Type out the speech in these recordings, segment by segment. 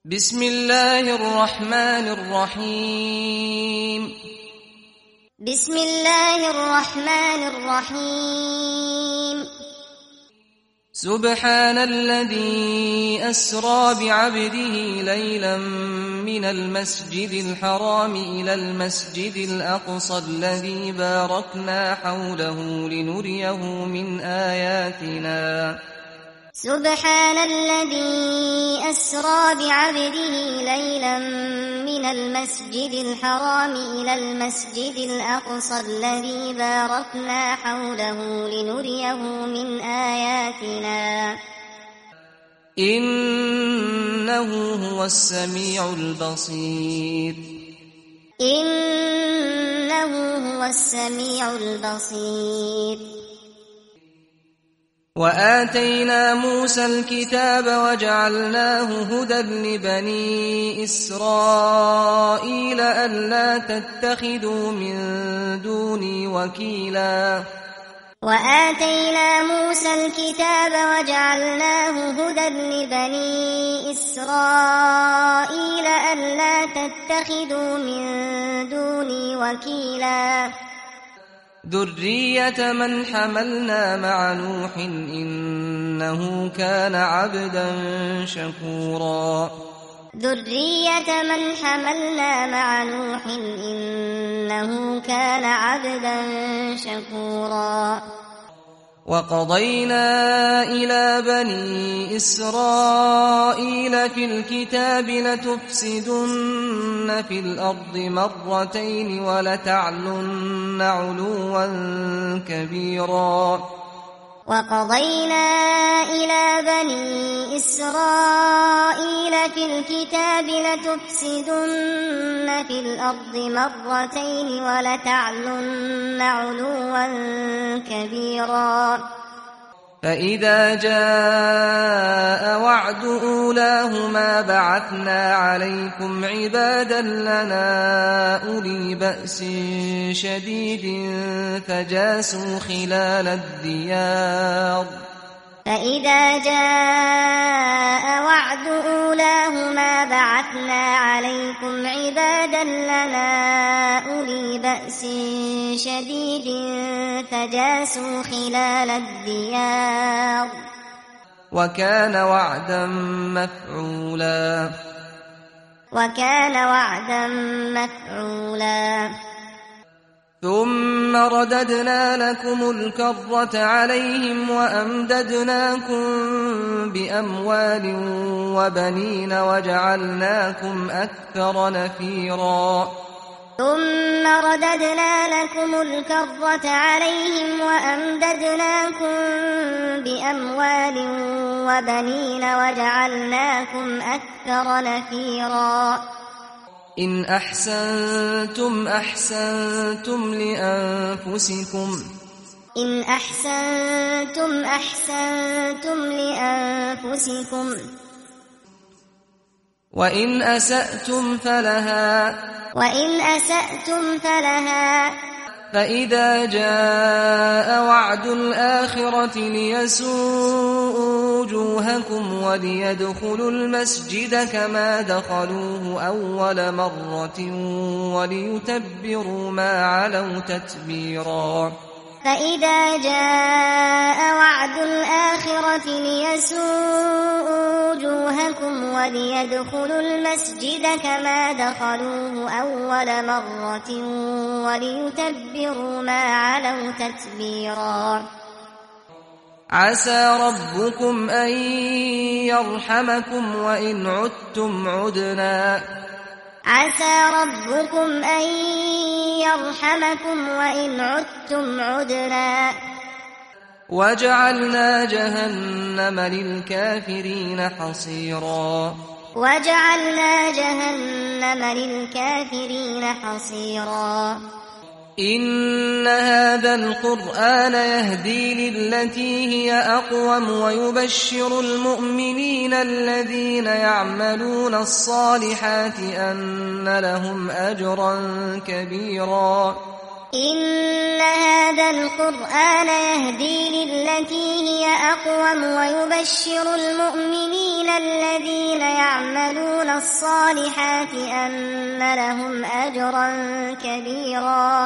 بسم الله الرحمن الرحيم. بسم الله الرحمن الرحيم. سبحان الذي أسرى بعبده ليلا من المسجد الحرام إلى المسجد الأقصى الذي باركنا حوله لنريه من آياتنا. سبحان الذي أسرى بعبده ليلا من المسجد الحرام إلى المسجد الأقصى الذي باركنا حوله لنريه من آياتنا. إنه هو السميع البصير. إنه هو السميع البصير. وآتينا موسى الكتاب وجعلناه هدى لبني إسرائيل ألا تتخذوا من دوني وكيلا. وآتينا موسى الكتاب وجعلناه هدى لبني إسرائيل ألا تتخذوا من دوني وكيلا. ذرية من حملنا مع نوح إنه كان عبدا شكورا. ذرية من حملنا مع نوح إنه كان عبدا شكورا. وقضينا إلى بني إسرائيل في الكتاب لتفسدن في الأرض مرتين ولتعلن علوا كبيرا. وقضينا إلى بني إسرائيل في الكتاب لتفسدن في الأرض مرتين ولتعلن علوا كبيرا. فإذا جاء وعد أولاهما بعثنا عليكم عبادا لنا أولي بأس شديد فجاسوا خلال الديار. فإذا جاء وعد أولاهما بعثنا عليكم عبادا لنا أولي بأس شديد فجاسوا خلال الديار. وكان وعدا مفعولا. وكان وعدا مفعولا. ثم رددنا لكم الكرة عليهم وأمددناكم بأموال وبنين وجعلناكم أكثر نفيرا. ثم رددنا لكم الكرة عليهم وأمددناكم بأموال وبنين وجعلناكم أكثر نفيرا. إن أحسنتم أحسنتم لأنفسكم. إن أحسنتم أحسنتم لأنفسكم. وإن أسأتم فلها. وإن أسأتم فلها. فإذا جاء وعد الآخرة ليسوءوا وجوهكم وليدخلوا المسجد كما دخلوه أول مرة وليتبروا ما علوا تتبيرا. فإذا جاء وعد الآخرة ليسوءوا وجوهكم وليدخلوا المسجد كما دخلوه أول مرة وليتبروا ما علوا تتبيرا. عسى ربكم أن يرحمكم وإن عدتم عدنا. عسى ربكم أن يرحمكم وإن عدتم عدنا. وجعلنا جهنم للكافرين حصيرا. وجعلنا جهنم للكافرين حصيرا. إن هذا القرآن يهدي للتي هي أقوم ويبشر المؤمنين الذين يعملون الصالحات أن لهم أجرا كبيرا. إن هذا القرآن يهدي للتي هي أقوم ويبشر المؤمنين الذين يعملون الصالحات أن لهم أجرا كبيرا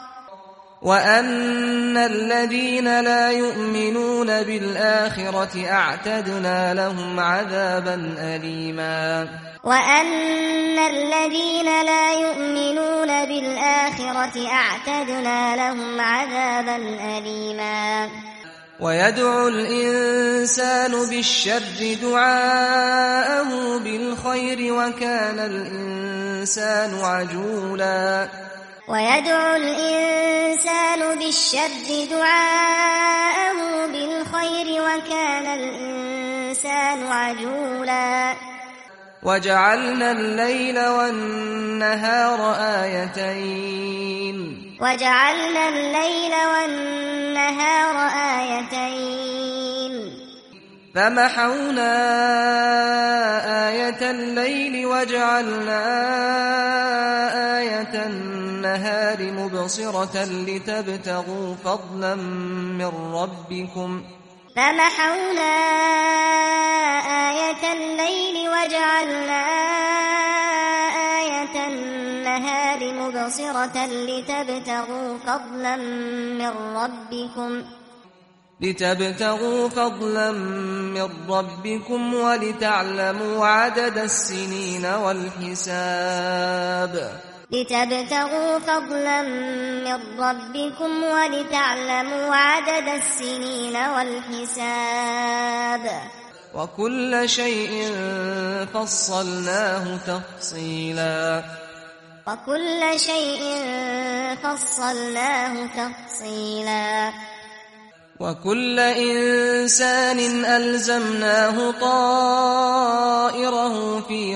وأن الذين لا يؤمنون بالآخرة أعتدنا لهم عذابا أليما وأن الذين لا يؤمنون بالآخرة أعتدنا لهم عذابا أليما ويدعو الإنسان بالشر دعاءه بالخير وكان الإنسان عجولا ويدعو الإنسان بالشر دعاءه بالخير وكان الإنسان عجولا وجعلنا الليل والنهار آيتين فمحونا آية الليل وجعلنا آية النهار مبصرة لتبتغوا فضلا من ربكم فمحونا آية الليل وجعلنا آية النهار مبصرة لتبتغوا فضلا من ربكم ولتعلموا عدد السنين والحساب وكل شيء فصلناه تفصيلا وكل إنسان ألزمناه طائره في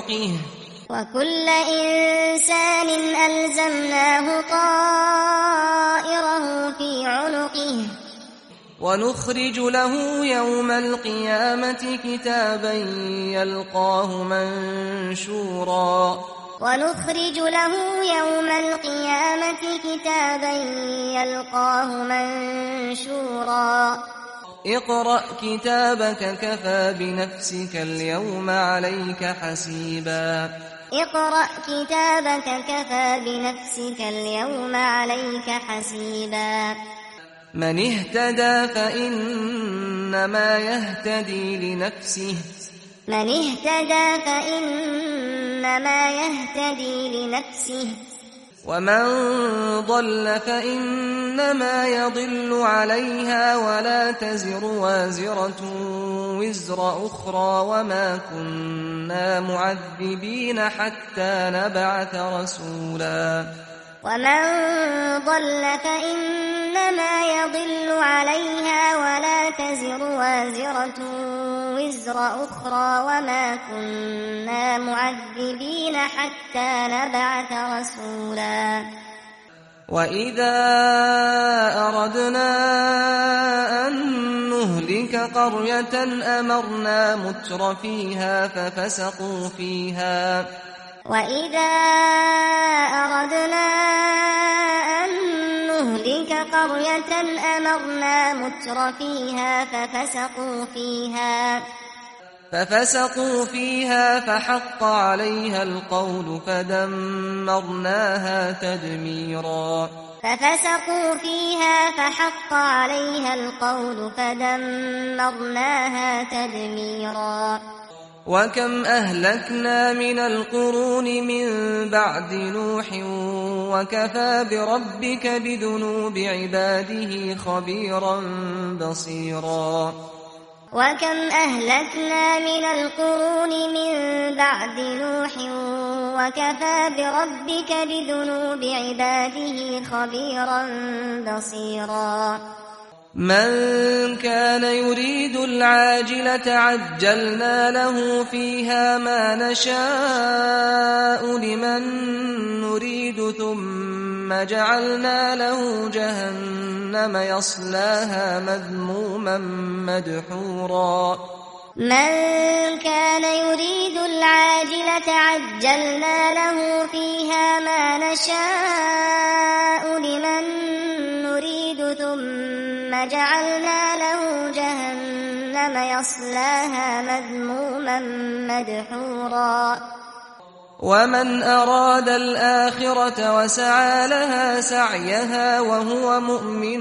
عنقه ونخرج له يوم القيامة كتابا يلقاه منشورا اقرأ كتابك كفى بنفسك اليوم عليك حسيبا من اهتدى فإنما يهتدي لنفسه ومن ضل فإنما يضل عليها ولا تزر وازرة وزر أخرى وما كنا معذبين حتى نبعث رسولا وإذا أردنا أن نهلك قرية أمرنا متر فيها ففسقوا فيها فحق عليها القول فدمرناها تدميرا وكم أهلكنا من القرون من بعد نوح وكفى بربك بذنوب عباده خبيرا بصيرا من كان يريد العاجلة عجلنا له فيها ما نشاء لمن نريد ثم جعلنا له جهنم يصلاها مذموما مدحورا من كان يريد العاجلة عجلنا له فيها ما نشاء لمن وجعلنا له جهنم يصلاها مذموما مدحورا ومن أراد الآخرة وسعى لها سعيها وهو مؤمن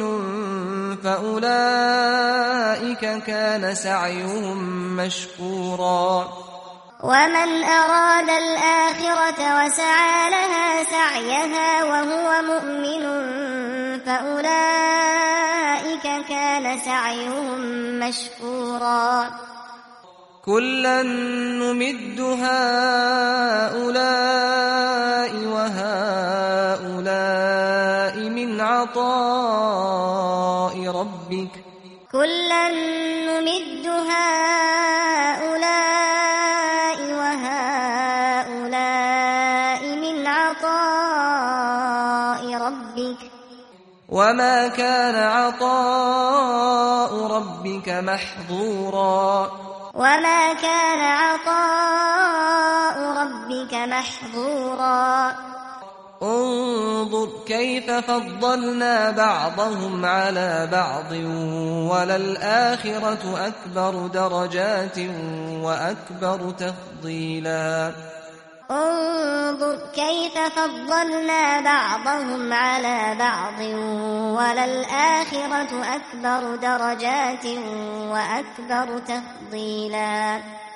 فأولئك كان سعيهم مشكورا ومن أراد الآخرة وسعى لها سعيها وهو مؤمن فأولئك كان سعيهم مشكورا كلا نمد هؤلاء وهؤلاء من عطاء ربك كلا نمد هؤلاء وهؤلاء من عطاء ربك وما كان عطاء ربك محظورا وما كان عطاء ربك محظورا انظر كيف فضلنا بعضهم على بعض وللآخرة أكبر درجات وأكبر تفضيلا انظر كيف فضلنا بعضهم على بعض وللآخرة أكبر درجات وأكبر تفضيلا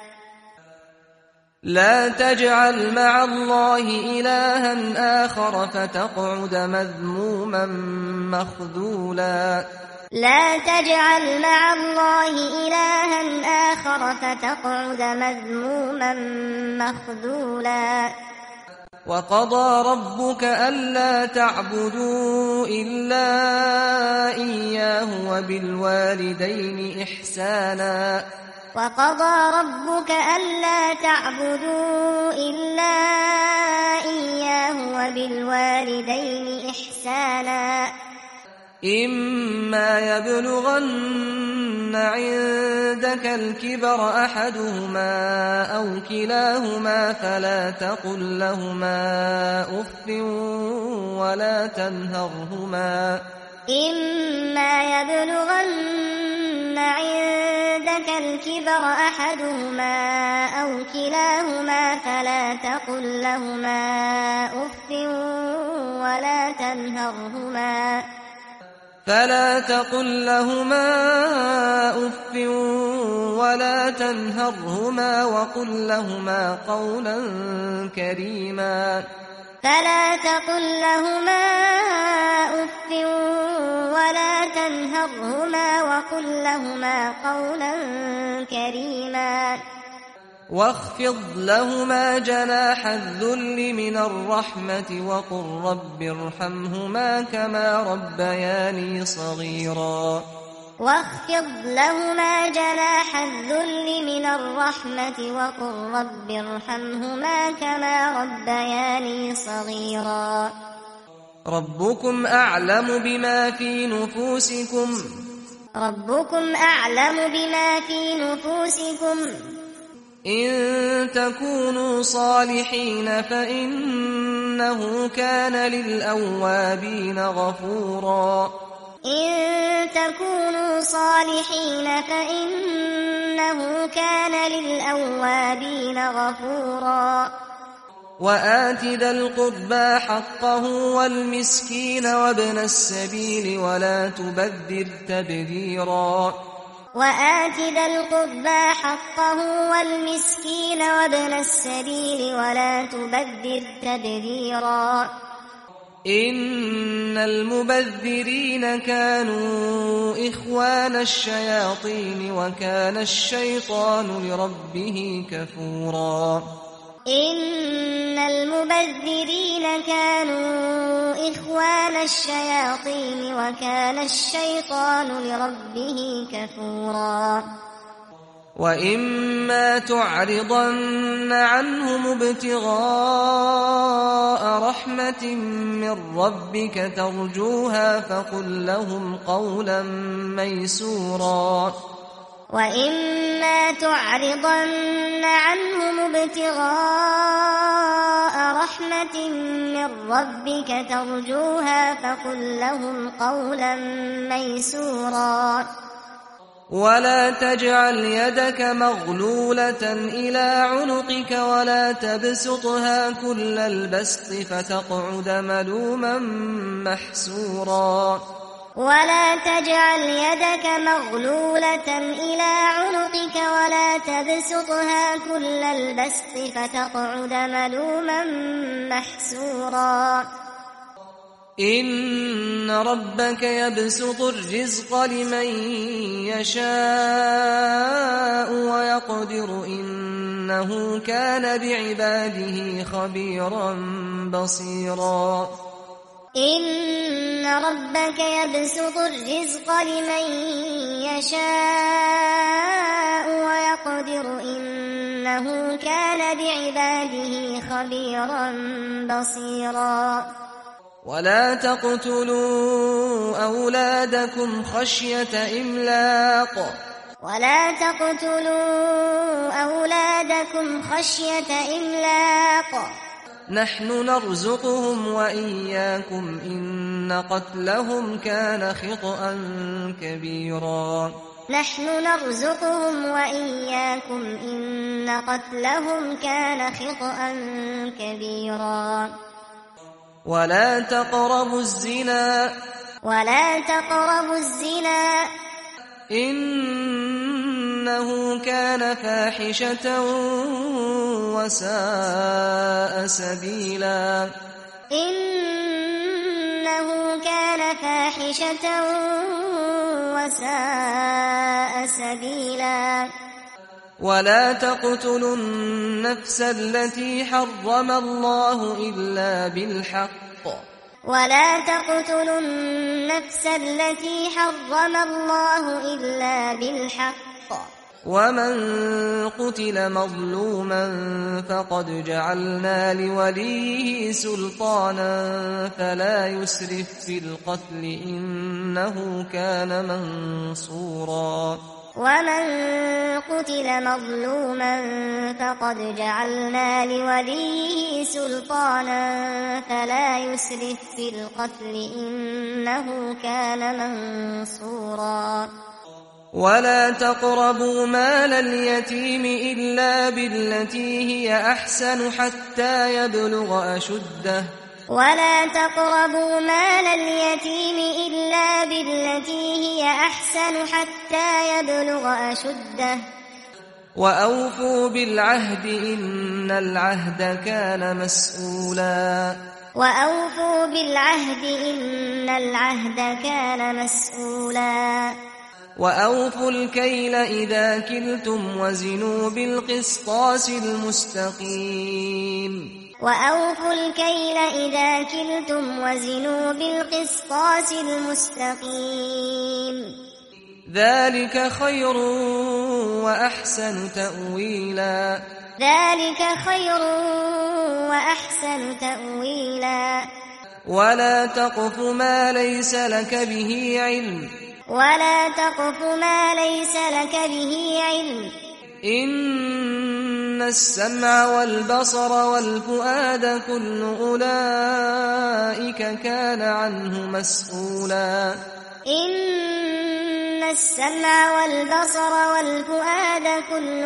لا تجعل مع الله إلها آخر فتقعد مذموما مخذولا لا تجعل مع الله إلها آخر فتقعد مذموما مخذولا وقضى ربك ألا تعبدوا إلا إياه وبالوالدين إحسانا وقضى ربك ألا تعبدوا إلا إياه وبالوالدين إحسانا إما يبلغن عندك الكبر أحدهما أو كلاهما فلا تقل لهما أف ولا تنهرهما إما يبلغن عندك الكبر أحدهما أو كلاهما فلا تقل لهما أف ولا تنهرهما ولا تنهرهما وقل لهما قولا كريما فلا تقل لهما أف ولا تنهرهما وقل لهما قولا كريما واخفض لهما جناح الذل من الرحمة وقل رب ارحمهما كما ربياني صغيرا واخفض لهما جناح الذل من الرحمة وقل رب ارحمهما كما ربياني صغيرا ربكم أعلم بما في نفوسكم إن تكونوا صالحين فإنه كان للأوابين غفورا إن تكونوا صالحين فإنه كان للأوابين غفورا وآت ذا القربى حقه والمسكين وابن السبيل ولا تبذر تبذيرا وآت ذا القربى حقه والمسكين وابن السبيل ولا تبذر تبذيرا إن المبذرين كانوا إخوان الشياطين وكان الشيطان لربه كفورا إن المبذرين كانوا إخوان الشياطين وكان الشيطان لربه كفورا وإما تعرضن عنهم ابتغاء رحمة من ربك ترجوها فقل لهم قولا ميسورا وإما تعرضن عنهم ابتغاء رحمة رحمة من ربك ترجوها فقل لهم قولا ميسورا ولا تجعل يدك مغلولة إلى عنقك ولا تبسطها كل البسط فتقعد ملوما محسورا ولا تجعل يدك مغلولة إلى عنقك ولا تبسطها كل البسط فتقعد ملوما محسورا إن ربك يبسط الرزق لمن يشاء ويقدر إنه كان بعباده خبيرا بصيرا إن ربك يبسط الرزق لمن يشاء ويقدر إنه كان بعباده خبيرا بصيرا ولا تقتلوا أولادكم خشية إملاق ولا تقتلوا أولادكم خشية إملاق نحن نرزقهم وإياكم إن قتلهم كان خطأ كبيرا نحن نرزقهم وإياكم إن قتلهم كان خطأ كبيرا ولا تقربوا الزنا إنه كان فاحشة وساء سبيلا إنه كان فاحشة وساء سبيلا ولا تقتلوا النفس التي حرم الله إلا بالحق ولا تقتلوا النفس التي حرم الله إلا بالحق ومن قتل مظلوما فقد جعلنا لوليه سلطانا فلا يسرف في القتل إنه كان منصورا ومن قتل مظلوما فقد جعلنا لوليه سلطانا فلا يسرف في القتل إنه كان منصورا ولا تقربوا مال اليتيم إلا بالتي هي أحسن حتى يبلغ أشده ولا تقربوا مال اليتيم إلا بالتي هي أحسن حتى يبلغ أشده وأوفوا بالعهد إن العهد كان مسؤولا وأوفوا بالعهد إن العهد كان مسؤولا وأوفوا الكيل إذا كلتم وزنوا بالقسطاس المستقيم وأوفوا الكيل إذا كلتم وزنوا بالقسطاس المستقيم ذلك خير وأحسن تأويلا ذلك خير وأحسن تأويلا ولا تقف ما ليس لك به علم ولا تقف ما ليس لك به علم إن السمع والبصر والفؤاد كل أولئك كان عنه مسؤولا إن السمع والبصر والفؤاد كل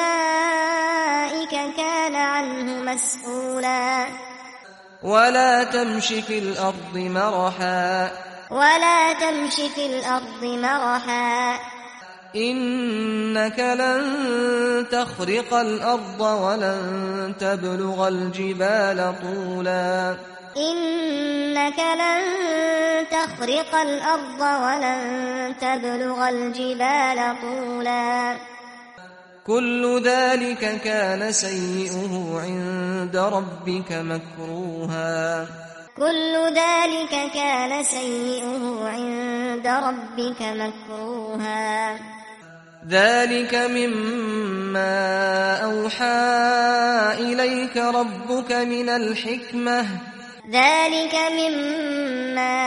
أولئك كان عنه مسؤولا ولا تمش في الأرض مرحا ولا تمش في الأرض مرحا إنك لن تخرق الأرض ولن تبلغ الجبال طولا إنك لن تخرق الأرض ولن تبلغ الجبال طولا كل ذلك كان سيئه عند ربك مكروها كل ذلك كان سيئه عند ربك مكروها ذلك مما أوحى إليك ربك من الحكمة ذلك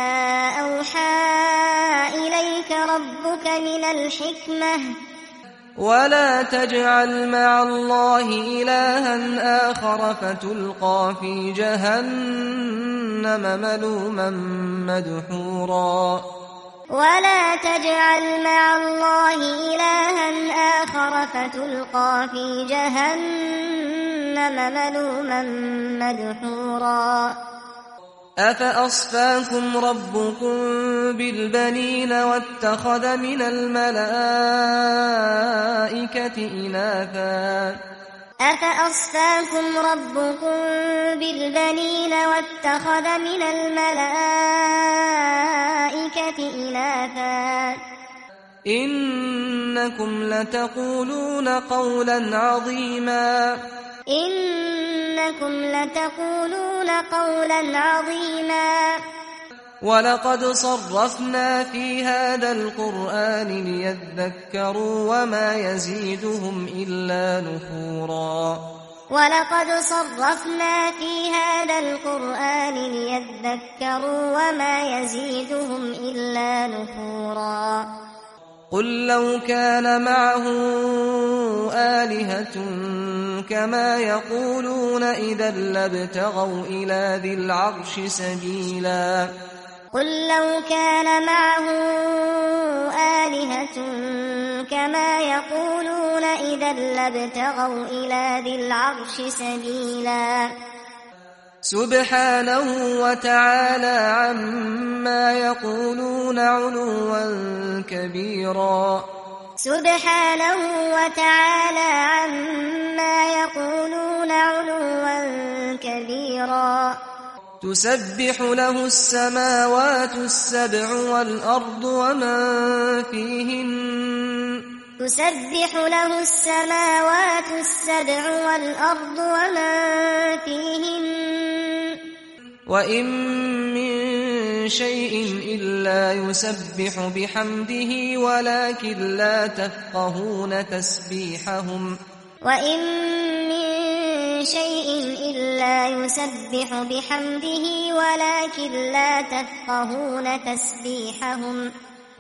مما أوحى إليك ربك من الحكمة ولا تجعل مع الله إلها آخر فتلقى في جهنم ملوما مدحورا ولا تجعل مع الله إلها آخر فتلقى في جهنم ملوما مدحورا أفأصفاكم ربكم بالبنين واتخذ من الملائكة إناثا أفأصفاكم ربكم بالبنين واتخذ من الملائكة إناثا إنكم لتقولون قولا عظيما إنكم لتقولون قولا عظيما ولقد صرفنا في هذا القرآن ليذكروا وما يزيدهم إلا نفورا ولقد صرفنا في هذا القرآن ليذكروا وما يزيدهم إلا نفورا قل لو كان معه آلهة كما يقولون إذا لابتغوا إلى ذي العرش سبيلا قل لو كان معه آلهة كما يقولون إذا لابتغوا إلى ذي العرش سبيلا سبحانه وتعالى عما يقولون علوا كبيرا سبحانه وتعالى عما يقولون علوا كبيرا تسبح له السماوات السبع والأرض ومن فيهن تسبح له السماوات السبع والأرض ومن فيهن وإن من شيء إلا يسبح بحمده ولكن لا تفقهون تسبيحهم وإن من شيء إلا يسبح بحمده ولكن لا تفقهون تسبيحهم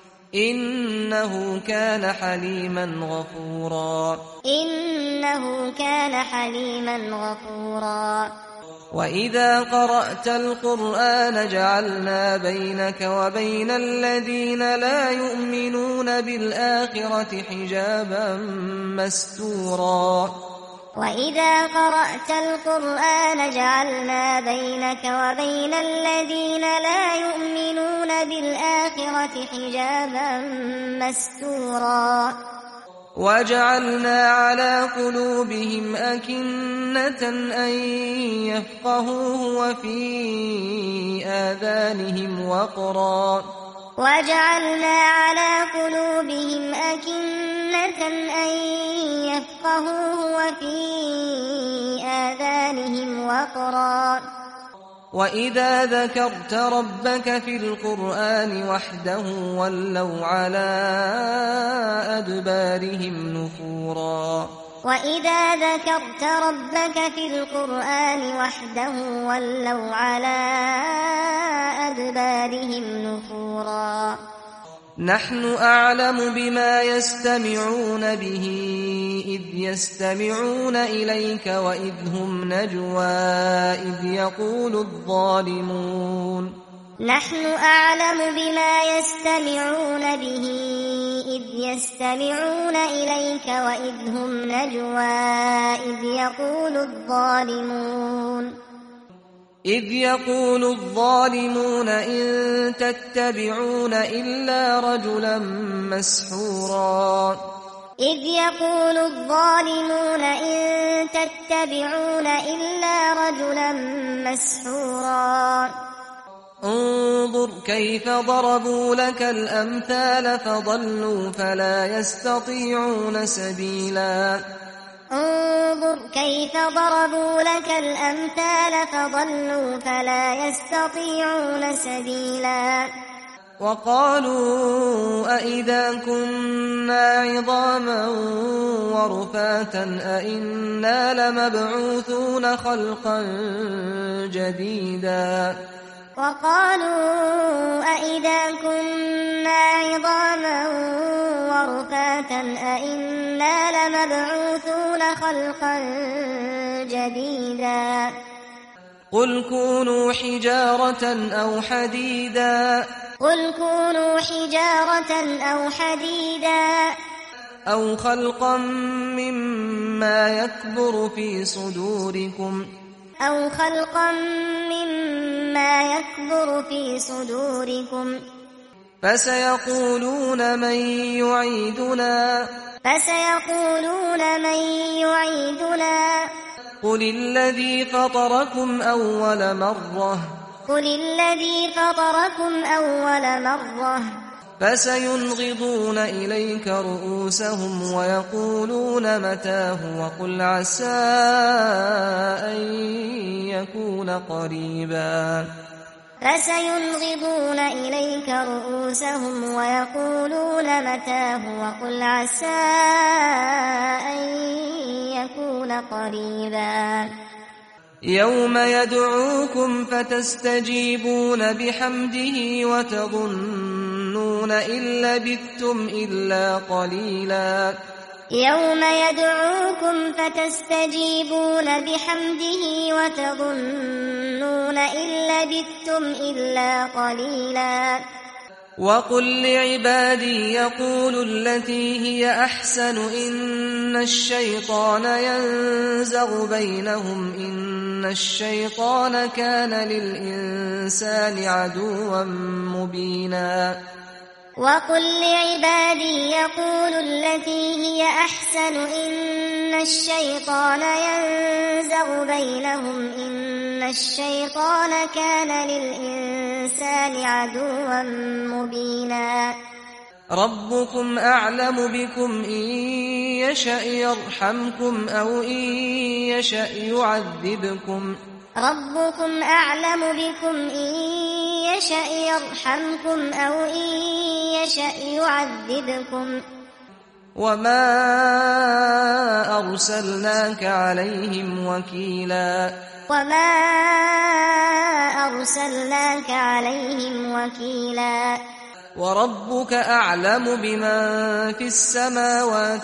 إنه كان حليما غفورا إنه كان حليما غفورا وإذا قرأت القرآن جعلنا بينك وبين الذين لا يؤمنون بالآخرة حجابا مستورا وإذا قرأت القرآن جعلنا بينك وبين الذين لا يؤمنون بالآخرة حجابا مستورا وجعلنا على قلوبهم أكنة أن يفقهوه وفي آذانهم وقرا وجعلنا على قلوبهم أكنة أن يفقهوه وفي آذانهم وقرا وإذا ذكرت ربك في القرآن وحده ولوا على أدبارهم نفورا وإذا ذكرت ربك في القرآن وحده ولوا على أدبارهم نفورا نحن أعلم بما يستمعون به إذ يستمعون إليك وإذ هم نجوى إذ يقول الظالمون نحن أعلم بما يستمعون به إذ يستمعون إليك وإذ هم نجوى إذ يقول الظالمون إن تتبعون إلا رجلا مسحورا إذ يقول الظالمون إن تتبعون إلا رجلا مسحورا انظر كيف ضربوا لك الأمثال فضلوا فلا يستطيعون سبيلا انظر كيف ضربوا لك الأمثال فضلوا فلا يستطيعون سبيلا وقالوا أئذا كنا عظاما ورفاتا أئنا لمبعوثون خلقا جديدا وقالوا أئذا كنا عظاما ورفاتا أئنا لمبعوثون خلقا جديدا قل كونوا حجارة أو حديدا قل كونوا حجارة أو حديدا أو خلقا مما يكبر في صدوركم أو خلقا مما يكبر في صدوركم فسيقولون من يعيدنا قل الذي فطركم أول مرة فسينغضون إليك رؤوسهم ويقولون متاه وقل عسى أن يكون قريبا فسينغضون إليك رؤوسهم ويقولون متاه وقل عسى أن يكون قريبا يوم يدعوكم فتستجيبون بحمده وتظنون إن لبثتم إلا قليلا يوم يدعوكم فتستجيبون بحمده وتظنون إن لبثتم إلا قليلا وقل لعبادي يقولوا التي هي أحسن إن الشيطان ينزغ بينهم إن الشيطان كان للإنسان عدوا مبينا وقل لعبادي يقولوا التي هي أحسن إن الشيطان ينزغ بينهم إن الشيطان كان للإنسان عدوا مبينا ربكم أعلم بكم إن يشأ يرحمكم أو إن يشأ يعذبكم ربكم أعلم بكم إن يشأ يرحمكم أو إن يشأ يعذبكم وما أرسلناك عليهم وكيلا وربك أعلم بمن في السماوات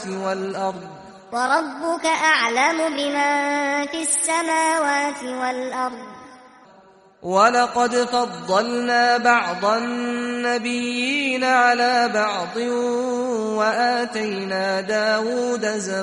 والأرض ولقد فضلنا بعض النبيين على بعض وآتينا داود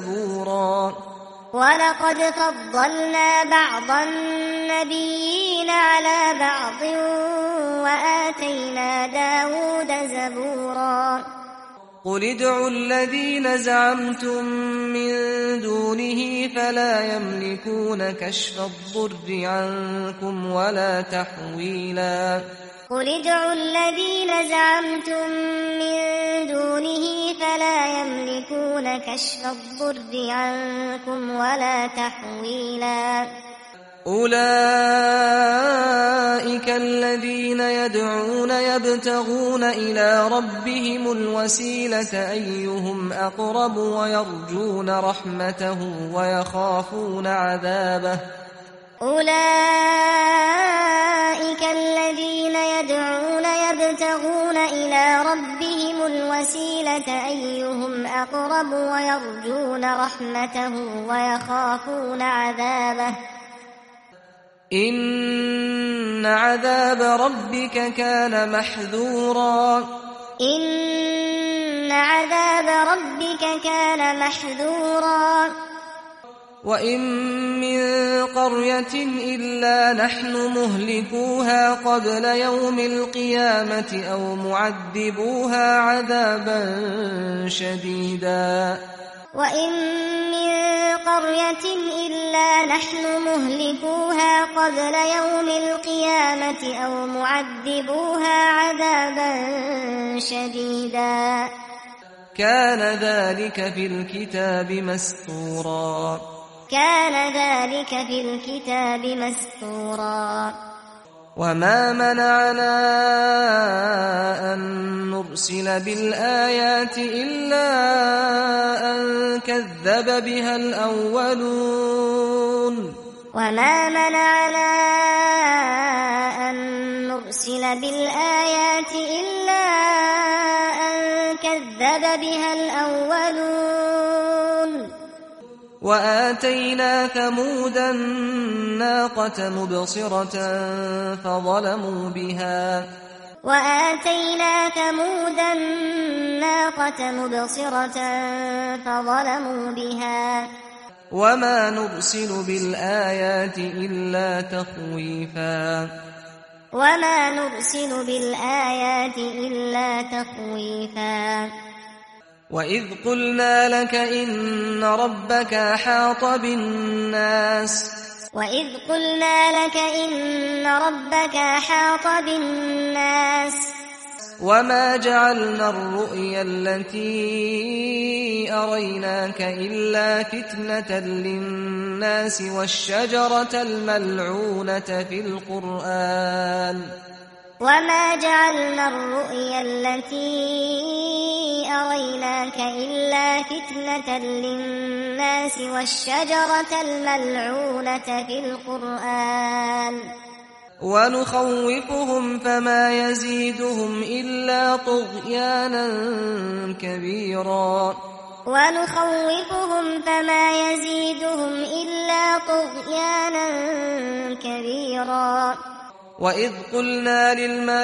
زبورا قل ادعوا الذين زعمتم من دونه فلا يملكون كشف الضر عنكم ولا تحويلا قل ادعوا الذين زعمتم من دونه فلا يملكون كشف الضر عنكم ولا تحويلا أولئك الذين يدعون يبتغون إلى ربهم الوسيلة أيهم أقرب ويرجون رحمته ويخافون عذابه أولئك الذين يدعون يبتغون إلى ربهم الوسيلة أيهم أقرب ويرجون رحمته ويخافون عذابه إن عذاب ربك كان محذورا وإن من قرية إلا نحن مهلكوها قبل يوم القيامة أو معذبوها عذابا شديدا وإن من قرية إلا نحن مهلكوها قبل يوم القيامة أو معذبوها عذابا شديدا كان ذلك في الكتاب مسطورا وما منعنا أن نرسل بالآيات إلا أن كذب بها الأولون وما منعنا أن نرسل بالآيات إلا أن كذب بها الأولون وآتينا ثمود الناقة مبصرة فظلموا بها وما نرسل بالآيات إلا تخويفا وإذ قلنا لك إن ربك أحاط بالناس وما جعلنا الرؤيا التي أريناك إلا فتنة للناس والشجرة الملعونة في القرآن ونخوفهم فما يزيدهم إلا طغيانا كبيرا وإذ قلنا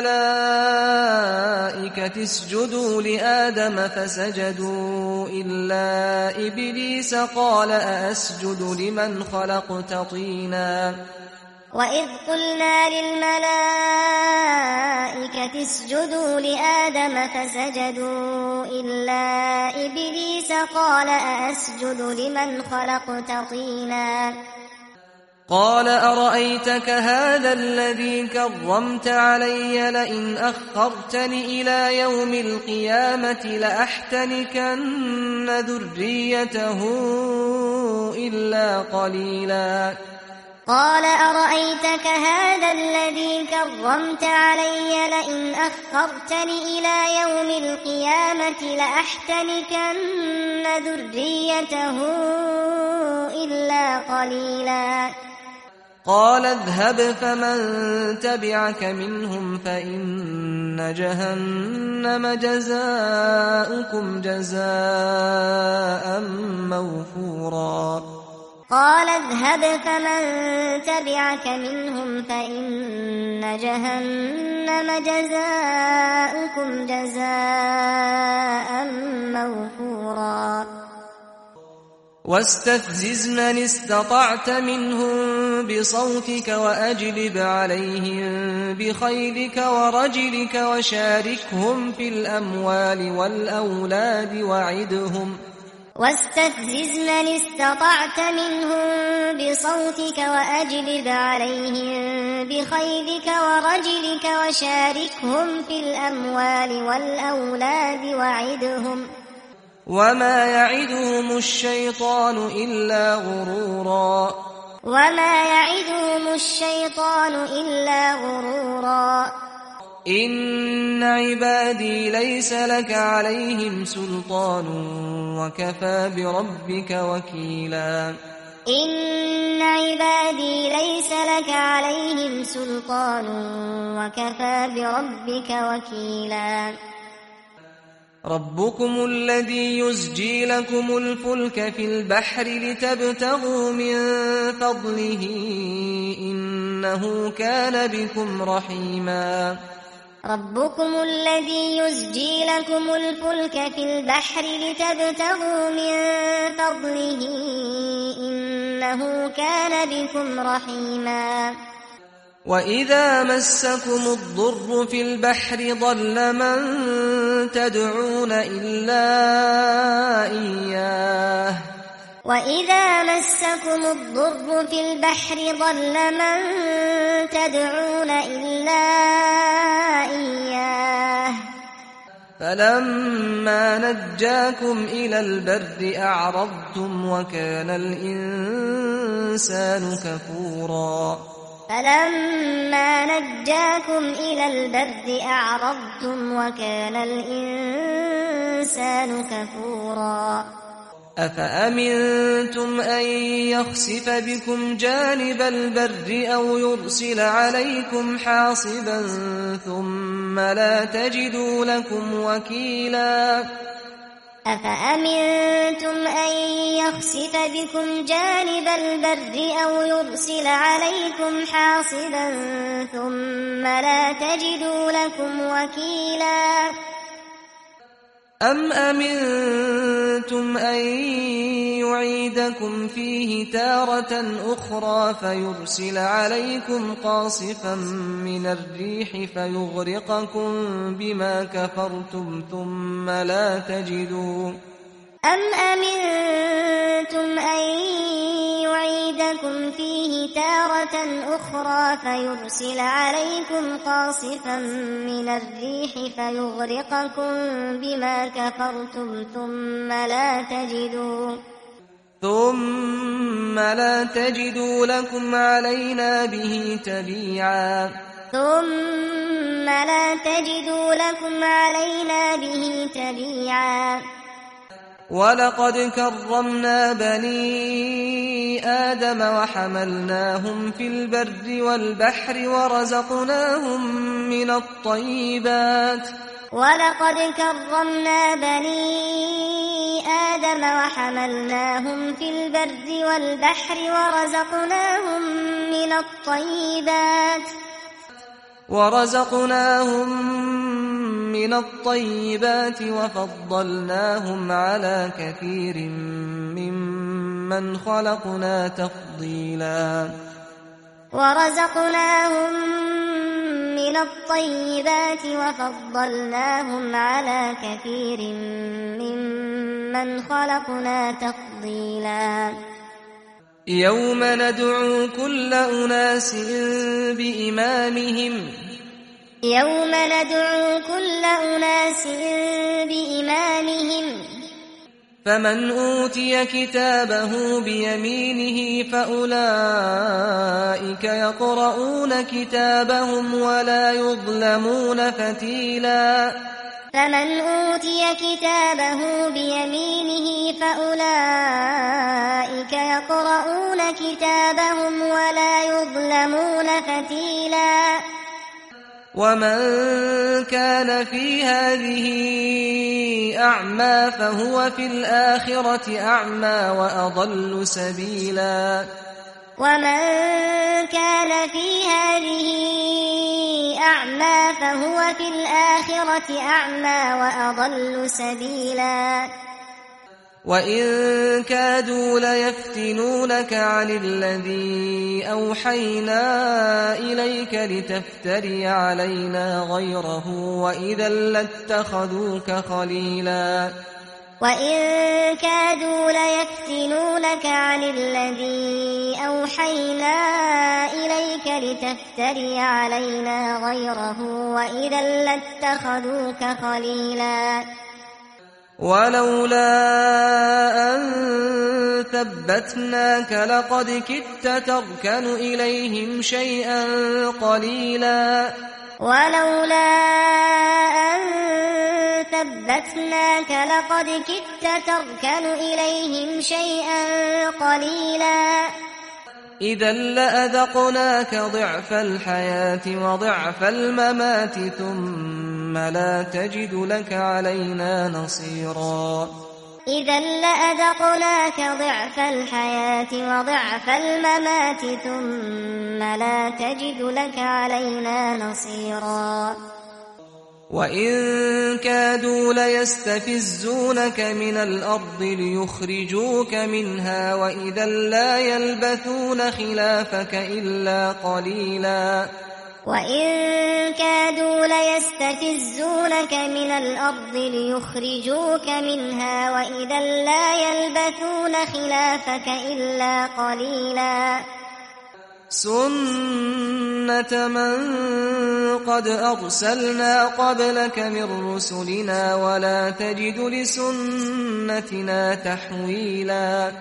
للملائكة اسجدوا لآدم فسجدوا إلا إبليس قال أأسجد لمن خلقت طينا قال أرأيتك هذا الذي كرمت علي لئن أخرتني إلى يوم القيامة لأحتنكن ذريته إلا قليلا قال اذهب فمن تبعك منهم فإن جهنم جزاؤكم جزاء موفورا واستفزز من استطعت منهم بصوتك وأجلب عليهم بخيلك ورجلك وشاركهم في الأموال والأولاد وعدهم وما يعدهم الشيطان إلا غرورا إن عبادي ليس لك عليهم سلطان وكفى بربك وكيلا ربكم الذي يزجي لكم الفلك في البحر لتبتغوا من فضله إنه كان بكم رحيما وإذا مسكم الضر في البحر ضل من تدعون إلا إياه فلما نجاكم إلى البر أعرضتم وكان الإنسان كفورا أفأمنتم أن يخسف بكم جانب البر أو يرسل عليكم حاصبا ثم لا تجدوا لكم وكيلا أفأمنتم أن يخسف بكم جانب البر أو يرسل عليكم حاصبا ثم لا تجدوا لكم وكيلا أم أمنتم أن يعيدكم فيه تارة أخرى فيرسل عليكم قاصفا من الريح فيغرقكم بما كفرتم ثم لا تجدوا أم أمنتم أن يعيدكم فيه تارة أخرى فيرسل عليكم قاصفا من الريح فيغرقكم بما كفرتم ثم لا تجدوا لكم علينا به تبيعا ولقد كرمنا بني آدم وحملناهم في البر والبحر ورزقناهم من الطيبات وفضلناهم على كثير ممن خلقنا تفضيلا يوم ندعو كل أناس بإمامهم فمن أوتي كتابه بيمينه فأولئك يقرؤون كتابهم ولا يظلمون فتيلا ومن كان في هذه أعمى فهو في الآخرة أعمى وأضل سبيلا وإن كادوا ليفتنونك عن الذي أوحينا إليك لتفتري علينا غيره وإذا لاتخذوك خليلا ولولا أن ثبتناك لقد كدت تركن إليهم شيئا قليلا إذا لأذقناك ضعف الحياة وضعف الممات ثم لا تجد لك علينا نصيرا وإن كادوا ليستفزونك من الأرض ليخرجوك منها وإذا لا يلبثون خلافك إلا قليلا سنة من قد أرسلنا قبلك من رسلنا ولا تجد لسنتنا تحويلا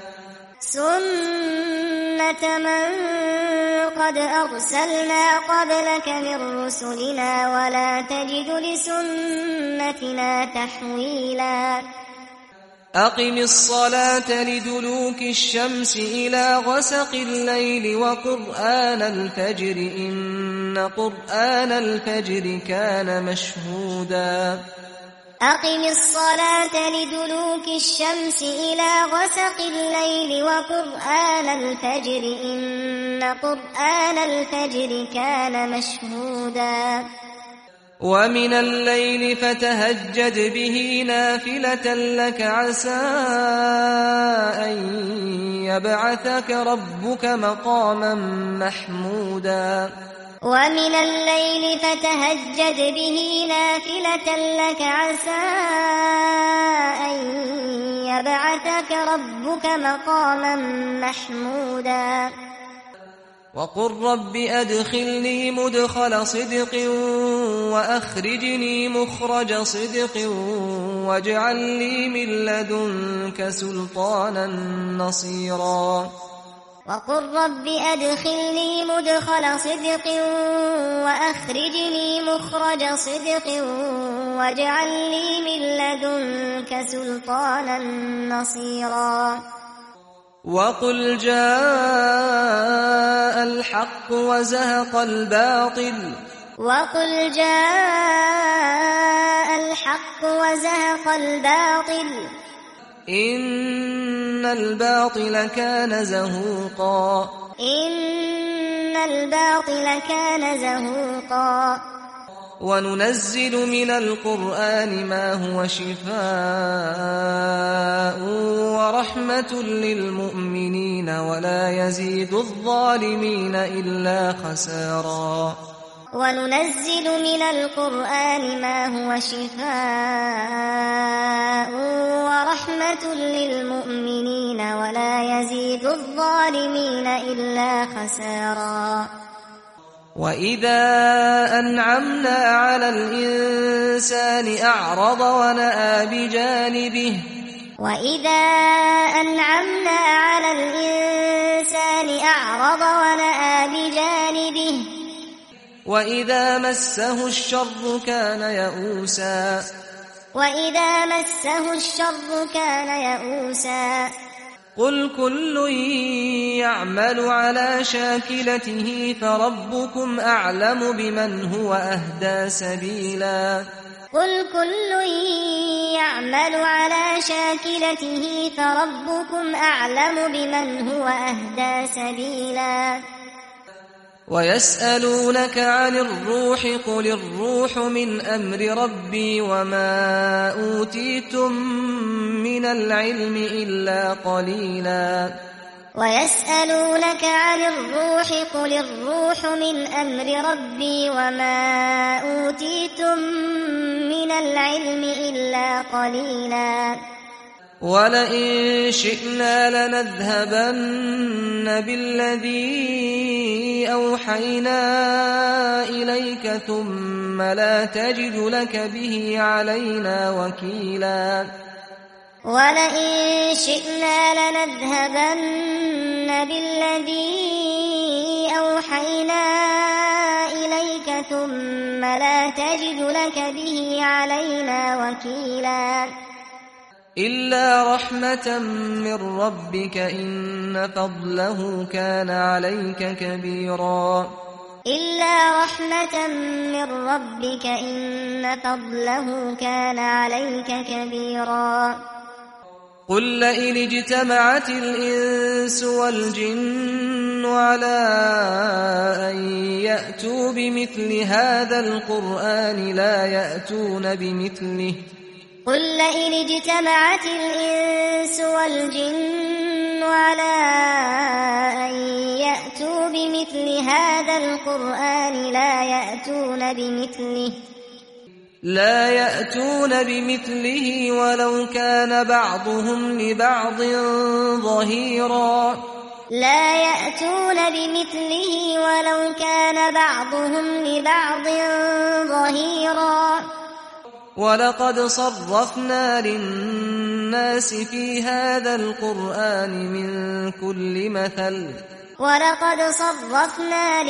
أقم الصلاة لدلوك الشمس إلى غسق الليل وقرآن الفجر إن قرآن الفجر كان مشهودا أقم الصلاة لدلوك الشمس إلى غسق الليل وقرآن الفجر إن قرآن الفجر كان مشهودا ومن الليل فتهجد به نافلة لك عسى أن يبعثك ربك مقاما محمودا ومن الليل فتهجد به نافلة لك عسى أن يبعثك ربك مقاما محمودا وقل رب أدخلني مدخل صدق وأخرجني مخرج صدق واجعل لي من لدنك سلطانا نصيرا وقل رب أدخلني مدخل صدق وأخرجني مخرج صدق واجعل لي من لدنك سلطانا نصيرا وقل جاء الحق وزهق الباطل وقل جاء الحق وزهق الباطل إن الباطل كان زهوقا إن الباطل كان زهوقا وننزل من القرآن ما هو شفاء ورحمة للمؤمنين ولا يزيد الظالمين إلا خسارا وننزل من القرآن ما هو شفاء ورحمة للمؤمنين ولا يزيد الظالمين إلا خسارا وإذا أنعمنا على الإنسان أعرض ونأى بجانبه وإذا أنعمنا على الإنسان أعرض ونأى بجانبه وإذا مسه الشر كان يئوسا وإذا مسه الشر كان يئوسا قل كل يعمل على شاكلته فربكم أعلم بمن هو أهدى سبيلا قل كل يعمل على شاكلته فربكم أعلم بمن هو أهدى سبيلا ويسألونك عن الروح قل الروح من أمر ربي وما أوتيتم من العلم إلا قليلا ويسألونك عن الروح قل الروح من أمر ربي وما أوتيتم من العلم إلا قليلا ولئن شئنا لنذهبن بالذي أوحينا إليك ثم لا تجد لك به علينا وكيلا ولئن شئنا لنذهبن بالذي أوحينا إليك ثم لا تجد لك به علينا وكيلا إلا رحمة من ربك إن فضله كان عليك كبيرا إلا رحمة من ربك إن فضله كان عليك كبيرا قل لئن اجتمعت الإنس والجن على أن يأتوا بمثل هذا القرآن لا يأتون بمثله قل لئن اجتمعت الإنس والجن على أن يأتوا بمثل هذا القرآن لا يأتون بمثله ولو كان بعضهم لبعض ظهيرا لا يأتون بمثله ولو كان بعضهم لبعض ظهيرا ولقد صرفنا للناس في هذا القرآن من كل مثل ولقد صرفنا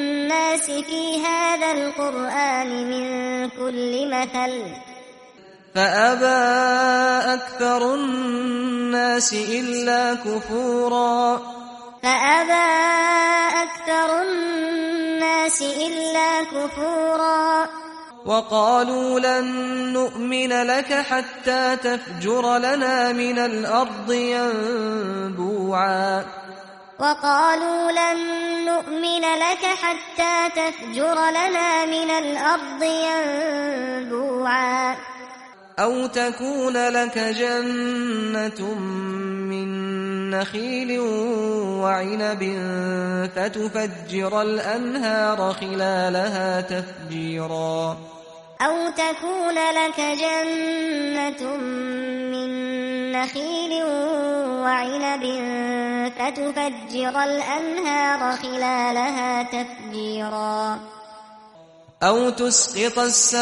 للناس في هذا القرآن من كل مثل فأبى أكثر الناس إلا كفورا فأبى أكثر الناس إلا كفورا وقالوا لن نؤمن لك حتى تفجر لنا من الأرض ينبوعا وقالوا لن نؤمن لك حتى تفجر لنا من الأرض ينبوعا أو تكون لك جنة من نخيل وعنب فتفجر الأنهار خلالها تفجيرا أو تكون لك جنة من نخيل وعنب فتفجر الأنهار خلالها تفجيرا أو تسقط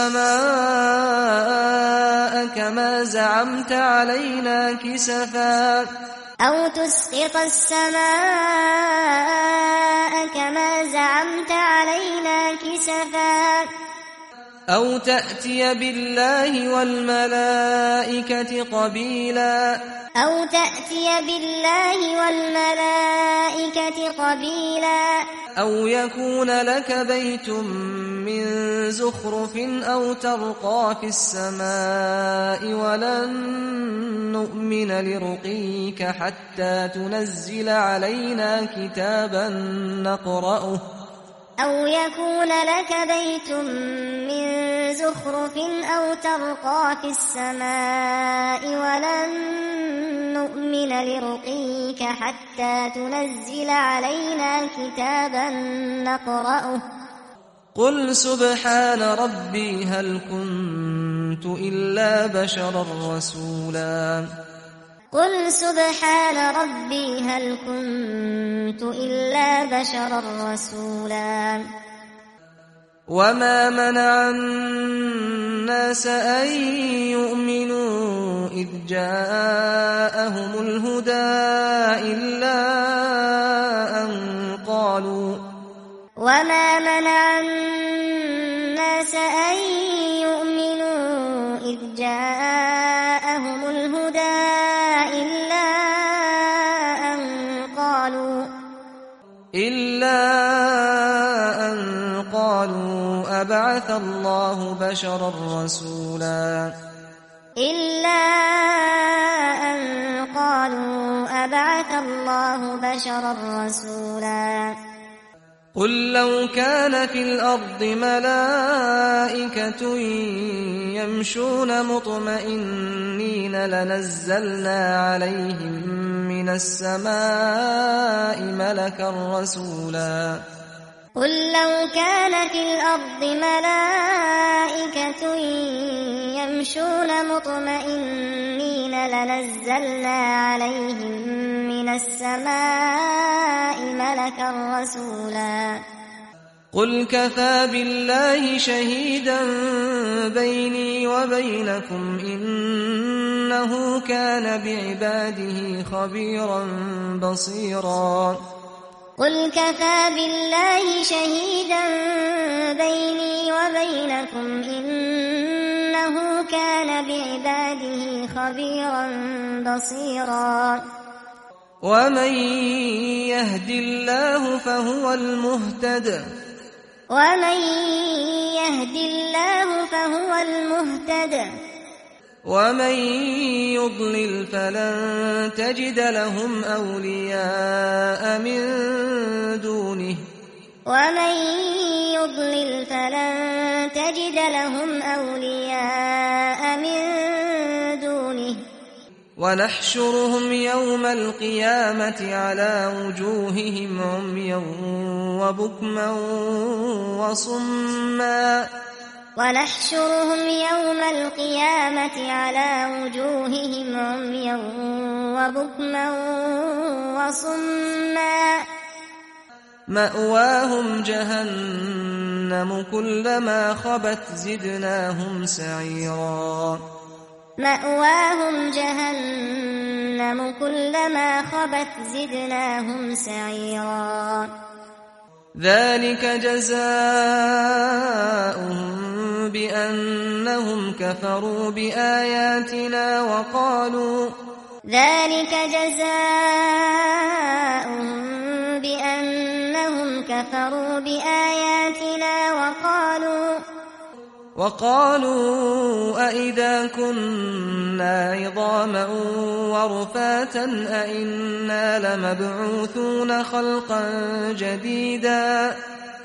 السماء كما زعمت علينا كسفا أو تسقط السماء كما زعمت علينا كسفا أو تأتي بالله والملائكة قبيلا أو تأتي بالله والملائكة قبيلا أو يكون لك بيت من زخرف أو ترقى في السماء ولن نؤمن لرقيك حتى تنزل علينا كتابا نقرأه أو يكون لك بيت من زخرف أو ترقى في السماء ولن نؤمن لرقيك حتى تنزل علينا كتابا نقرأه قل سبحان ربي هل كنت إلا بشرا رسولا قل سبحان ربي هل كنت إلا بشرا رسولا وما منع الناس أن يؤمنوا إذ جاءهم الهدى إلا أن قالوا وما منع الناس أن يؤمنوا إذ جاءهم الهدى إلا أن قالوا أبعث الله بشرا رسولا إلا أن قالوا أبعث الله بشرا رسولا قل لو كان في الأرض ملائكة يمشون مطمئنين لنزلنا عليهم من السماء ملكا رسولا قل لو كان في الأرض ملائكة يمشون مطمئنين لنزلنا عليهم من السماء ملكا رسولا قل كفى بالله شهيدا بيني وبينكم إنه كان بعباده خبيرا بصيرا قل كفى بالله شهيدا بيني وبينكم إنه كان بعباده خبيرا بصيرا ومن يهد الله فهو المهتد ومن يهد الله فهو المهتد ومن يضلل فلن تجد لهم أولياء من دونه ومن يضلل فلن تجد لهم أولياء من دونه ونحشرهم يوم القيامة على وجوههم عميا وبكما وصما ونحشرهم يوم القيامة على وجوههم عميا وبكما وصما مأواهم جهنم كلما خبت زدناهم سعيرا مأواهم جهنم كلما خبت زدناهم سعيرا ذلك جزاؤهم بأنهم كفروا بآياتنا وقالوا ذلك جزاؤهم بأنهم كفروا بآياتنا وقالوا أئذا كنا عظاما ورفاتا أئنا لمبعوثون خلقا جديدا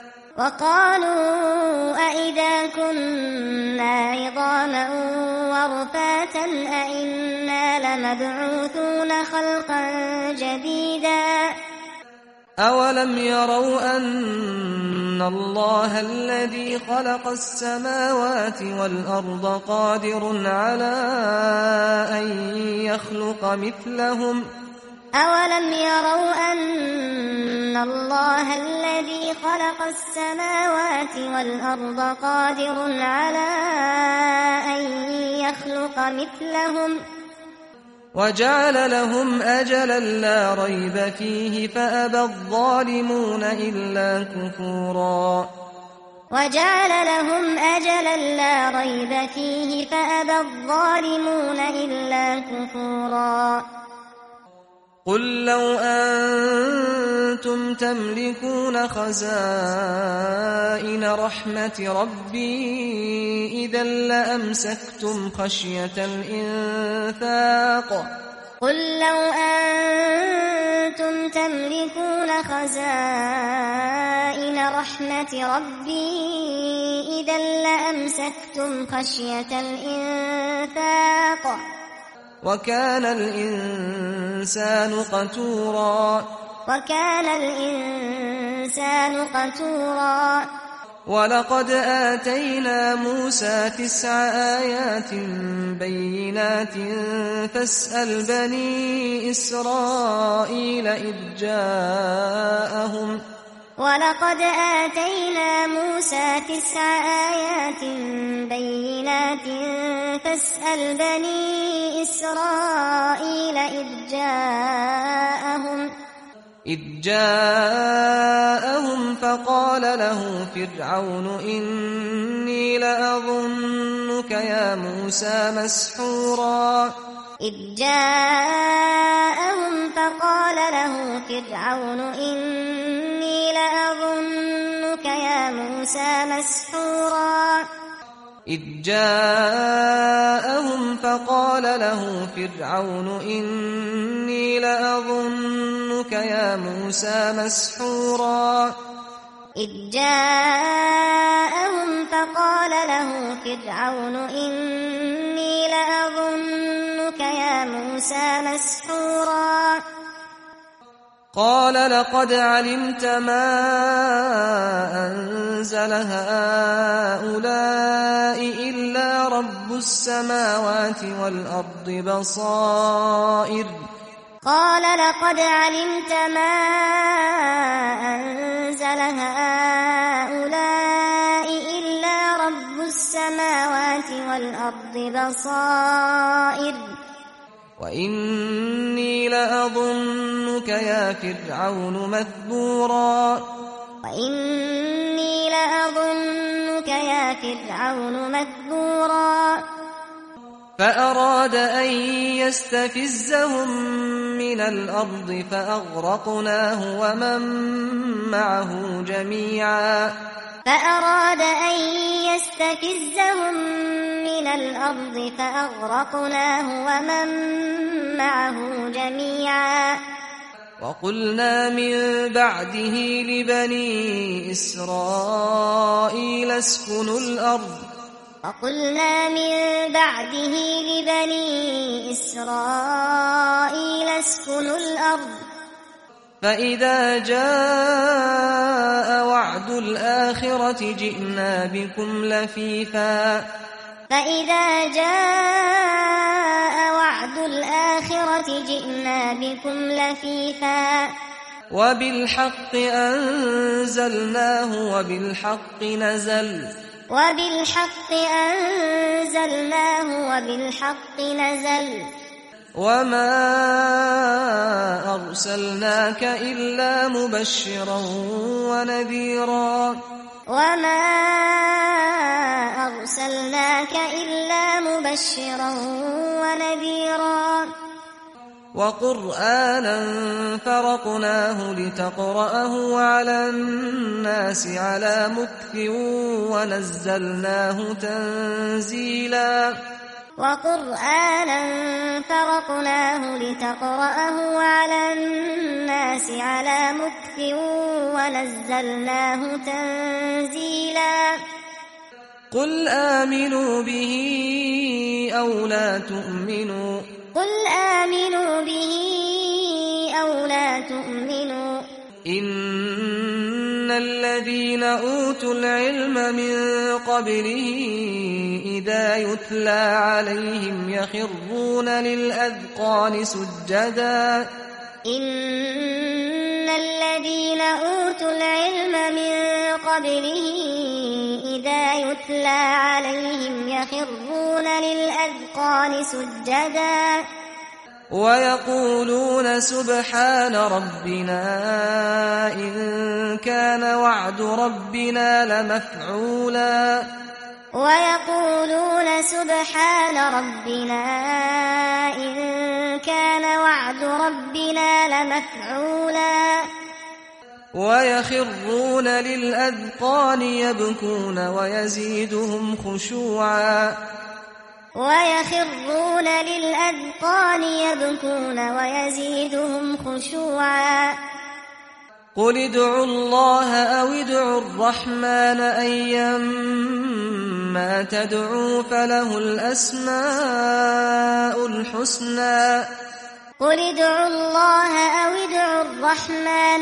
وقالوا أئذا كنا عظاما ورفاتا أئنا لمبعوثون خلقا جديدا أولم يروا أن الله الذي خلق السماوات والأرض قادر على أن يخلق مثلهم أولم يروا أن الله الذي خلق السماوات والأرض قادر على أن يخلق مثلهم وجعل لهم أجلا لا ريب فيه فأبى الظالمون إلا كفورا وجعل لهم أجلا لا ريب فيه فأبى الظالمون إلا كفورا قل لو أنتم تملكون خزائن رحمة ربي إذا لأمسكتم خشية الإنفاق قل لو أنتم تملكون خزائن رحمة ربي إذا لأمسكتم خشية الإنفاق وكان الإنسان قتورا ولقد آتينا موسى 9 آيات بينات فاسأل بني إسرائيل إذ جاءهم ولقد آتينا موسى 9 آيات بينات فاسأل بني إسرائيل إذ جاءهم فقال له فرعون إني لأظنك يا موسى مسحورا إذ جاءهم فقال له فرعون إني لأظنك يا موسى مسحورا إذ جاءهم فقال له فرعون إني لأظنك يا موسى مسحورا إذ جاءهم فقال له فرعون إني لأظنك يا موسى مسحورا قال لقد علمت ما أنزل هؤلاء إلا رب السماوات والأرض بصائر قال لقد علمت ما أنزل هؤلاء إلا رب السماوات والأرض بصائر وإني لأظنك يا فرعون مثبورا فأراد أن يستفزهم من الأرض فأغرقناه ومن معه جميعا وقلنا من بعده لبني إسرائيل اسكنوا الأرض فإذا جاء وعد الآخرة جئنا بكم لفيفا وبالحق أنزلناه وبالحق نزل وما أرسلناك إلا مبشرا ونذيرا وما أرسلناك إلا مبشرا ونذيرا وقرآنا فرقناه لتقرأه على الناس على مكث ونزلناه تنزيلا وقرآنا فرقناه لتقرأه على الناس على مكث ونزلناه تنزيلا قل آمنوا به أو لا تؤمنوا قل آمنوا به أو لا تؤمنوا إن الذين أوتوا العلم من قبله إذا يتلى عليهم يخرون للأذقان سجدا إن الذين أوتوا العلم من قبله إذا يتلى عليهم يخرون للأذقان سجدا ويقولون سبحان ربنا إن كان وعد ربنا لمفعولا ويقولون سبحان ربنا إن كان وعد ربنا لمفعولا ويخرون للأذقان يبكون ويزيدهم خشوعا ويخرون للأذقان يبكون ويزيدهم خشوعا قل ادعوا الله أو ادعوا الرحمن أيما تدعوا فله الأسماء الحسنى قل ادعوا الله أو ادعوا الرحمن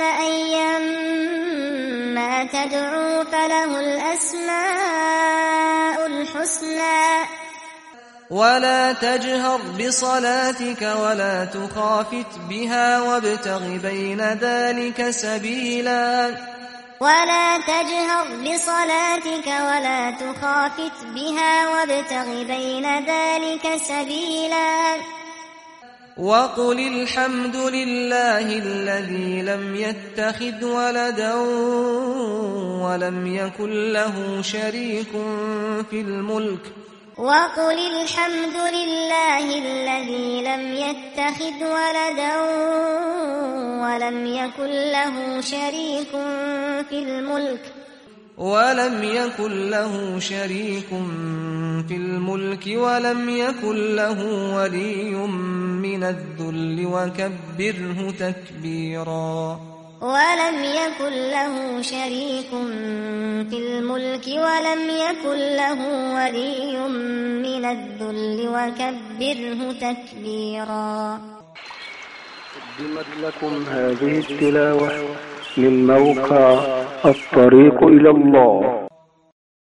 أيما تدعوا فله الأسماء الحسنى ولا تجهر بصلاتك ولا تخافت بها وابتغ بين ذلك سبيلا ولا تجهر بصلاتك ولا تخافت بها وابتغ بين ذلك سبيلا وقل الحمد لله الذي لم يتخذ ولدا ولم يكن له شريك في الملك وقل الحمد لله الذي لم يتخذ ولدا ولم يكن له شريك في الملك ولم يكن له شريك في الملك ولم يكن له ولي من الذل وكبره تكبيرا ولم يكن له شريك في الملك ولم يكن له ولي من الذل وكبره تكبيرا. قدمت لكم هذه التلاوة من موقع الطريق إلى الله.